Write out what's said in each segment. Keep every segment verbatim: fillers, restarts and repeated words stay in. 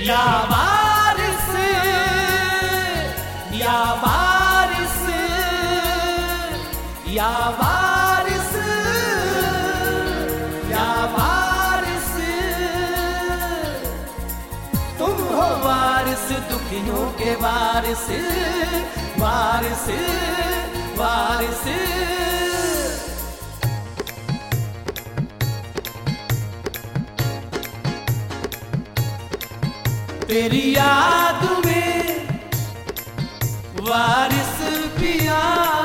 या वारिस या वारिस या वारिस या वारिस, तुम हो वारिस दुखियों के वारिस वारिस वारिस। तेरी याद में वारिस पिया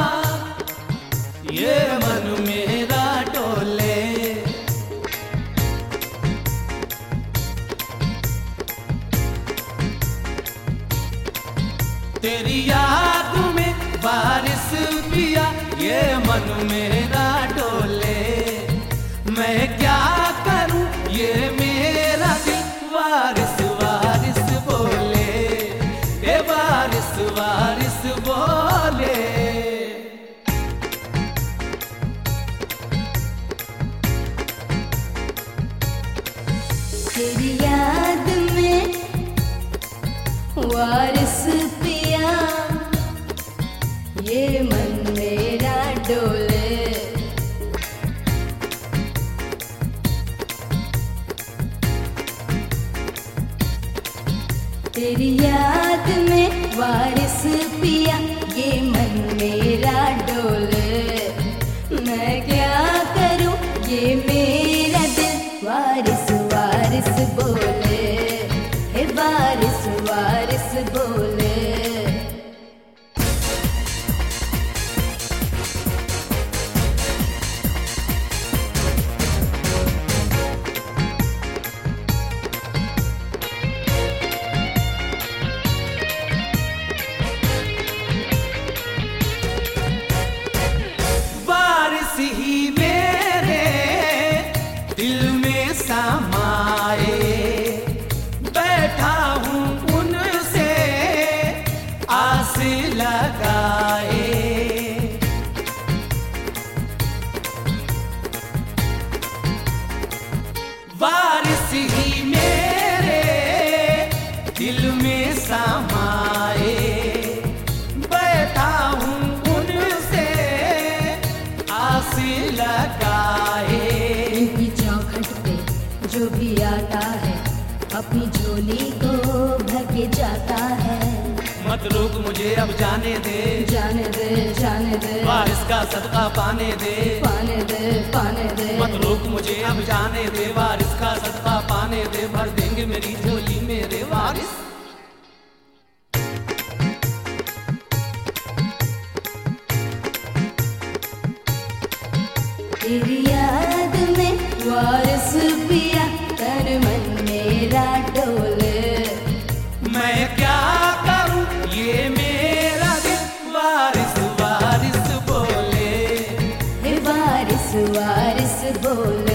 ये मन मेरा डोले, तेरी याद में वारिस पिया ये मन मेरा डोले। मैं क्या करूं ये मेरा दिल वारिस वारिस बोले, ए वारिस वारिस बोले। तेरी याद में वारिस पिया ये मन मेरा डोले, तेरी याद में वारिस पिया ये मन मेरा डोले। मैं क्या करूं ये मेरा दिल वारिस वारिस बोले, हे वारिस वारिस बोले। ही मेरे दिल में समाए, बैठा हूँ उनसे आस लगाए। वारिस ही मेरे दिल में समाए, बैठा हूँ उनसे आस लगाए। इनकी चौखट पे जो भी आता है अपनी झोली को भर के जाता है। मत रोक मुझे अब जाने दे, जाने दे जाने दे वारिस का सदका पाने दे, पाने दे पाने दे। मत रोक मुझे अब जाने दे, वारिस का सदका पाने दे। भर देंगे मेरी झोली मेरे वारिस। तेरी याद में वारिस पिया तन मन मेरा डोले। मैं क्या करूं ये मेरा दिल वारिस वारिस बोले, हे वारिस वारिस बोले।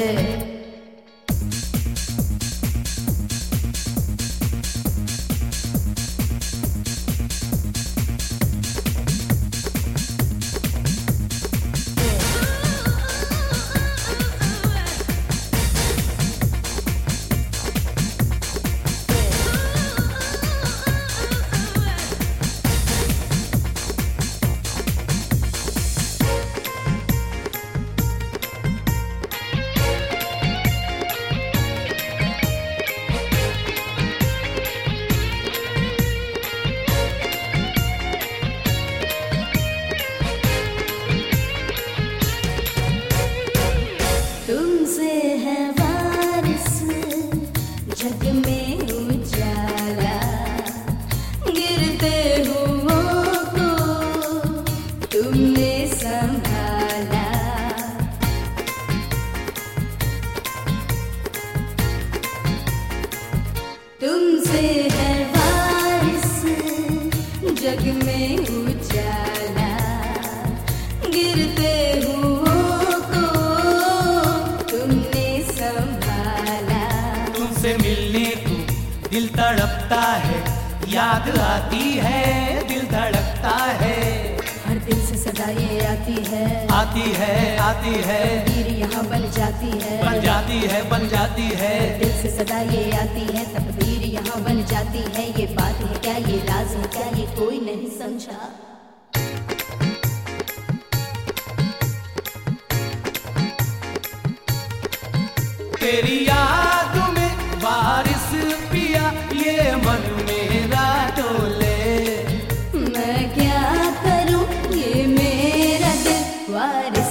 तुमसे है वारिस जग में उजाला, गिरते हुओं को तुमने संभाला। तुमसे है वारिस जग में उजाला, गिरते हुओं को तुमने संभाला। तुमसे मिलने को दिल तड़पता है, याद आती है दिल धड़कता है। हर दिल से सदा ये आती है, आती है आती है, तकदीर यहाँ बन जाती है, बन जाती है बन जाती है। दिल से सदा ये आती है, तकदीर यहाँ समझा। तेरी याद में बारिश पिया ये मन मेरा डोले। मैं क्या करूं ये मेरा दिल वारिस